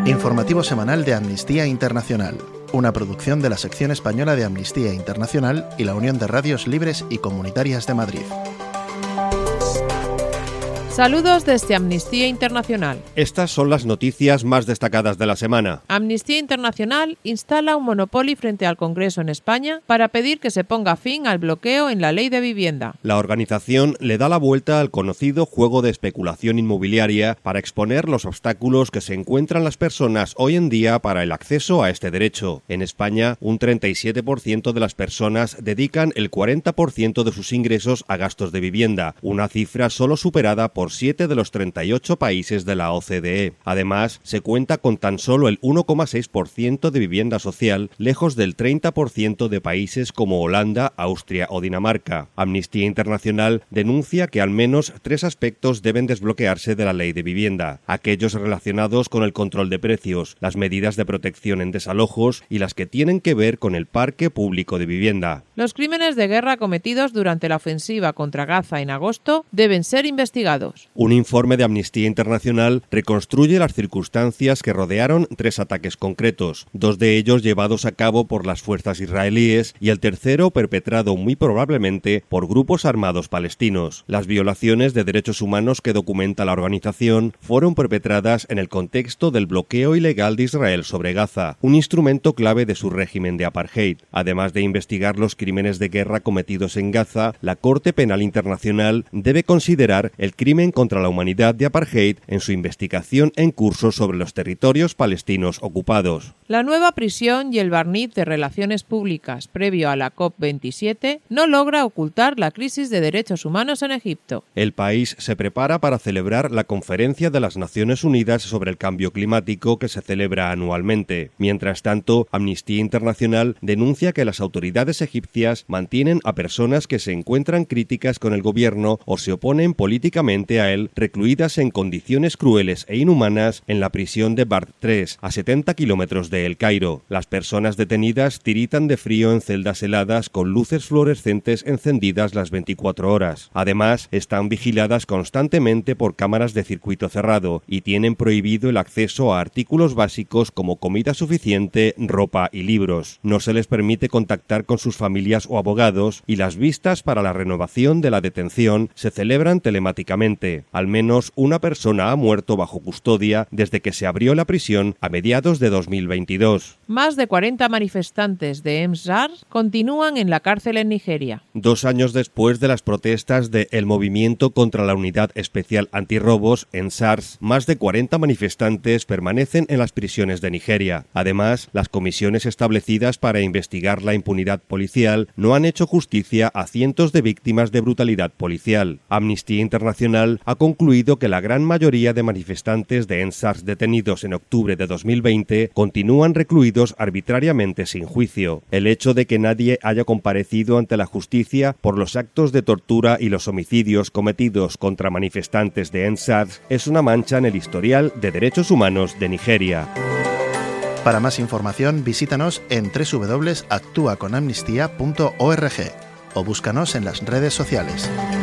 Informativo semanal de Amnistía Internacional, una producción de la sección española de Amnistía Internacional y la Unión de Radios Libres y Comunitarias de Madrid. Saludos desde Amnistía Internacional. Estas son las noticias más destacadas de la semana. Amnistía Internacional instala un monopolio frente al Congreso en España para pedir que se ponga fin al bloqueo en la Ley de Vivienda. La organización le da la vuelta al conocido juego de especulación inmobiliaria para exponer los obstáculos que se encuentran las personas hoy en día para el acceso a este derecho. En España, un 37% de las personas dedican el 40% de sus ingresos a gastos de vivienda, una cifra solo superada por 7 de los 38 países de la OCDE. Además, se cuenta con tan solo el 1,6% de vivienda social, lejos del 30% de países como Holanda, Austria o Dinamarca. Amnistía Internacional denuncia que al menos 3 aspectos deben desbloquearse de la ley de vivienda: aquellos relacionados con el control de precios, las medidas de protección en desalojos y las que tienen que ver con el parque público de vivienda. Los crímenes de guerra cometidos durante la ofensiva contra Gaza en agosto deben ser investigados. Un informe de Amnistía Internacional reconstruye las circunstancias que rodearon 3 ataques concretos, 2 de ellos llevados a cabo por las fuerzas israelíes y el tercero perpetrado muy probablemente por grupos armados palestinos. Las violaciones de derechos humanos que documenta la organización fueron perpetradas en el contexto del bloqueo ilegal de Israel sobre Gaza, un instrumento clave de su régimen de apartheid. Además de investigar los crímenes de guerra cometidos en Gaza, la Corte Penal Internacional debe considerar el crimen contra la humanidad de apartheid en su investigación en curso sobre los territorios palestinos ocupados. La nueva prisión y el barniz de relaciones públicas previo a la COP27 no logra ocultar la crisis de derechos humanos en Egipto. El país se prepara para celebrar la Conferencia de las Naciones Unidas sobre el Cambio Climático que se celebra anualmente. Mientras tanto, Amnistía Internacional denuncia que las autoridades egipcias mantienen a personas que se encuentran críticas con el gobierno o se oponen políticamente a él, recluidas en condiciones crueles e inhumanas en la prisión de Bard 3, a 70 kilómetros de El Cairo. Las personas detenidas tiritan de frío en celdas heladas con luces fluorescentes encendidas las 24 horas. Además, están vigiladas constantemente por cámaras de circuito cerrado y tienen prohibido el acceso a artículos básicos como comida suficiente, ropa y libros. No se les permite contactar con sus familias o abogados y las vistas para la renovación de la detención se celebran telemáticamente. Al menos una persona ha muerto bajo custodia desde que se abrió la prisión a mediados de 2022. Más de 40 manifestantes de ENSARS continúan en la cárcel en Nigeria. 2 años después de las protestas de el Movimiento contra la Unidad Especial Antirrobos, ENSARS, más de 40 manifestantes permanecen en las prisiones de Nigeria. Además, las comisiones establecidas para investigar la impunidad policial no han hecho justicia a cientos de víctimas de brutalidad policial. Amnistía Internacional ha concluido que la gran mayoría de manifestantes de ENSARS detenidos en octubre de 2020 continúan recluidos arbitrariamente sin juicio. El hecho de que nadie haya comparecido ante la justicia por los actos de tortura y los homicidios cometidos contra manifestantes de ENSARS es una mancha en el historial de derechos humanos de Nigeria. Para más información, visítanos en www.actuaconamnistía.org o búscanos en las redes sociales.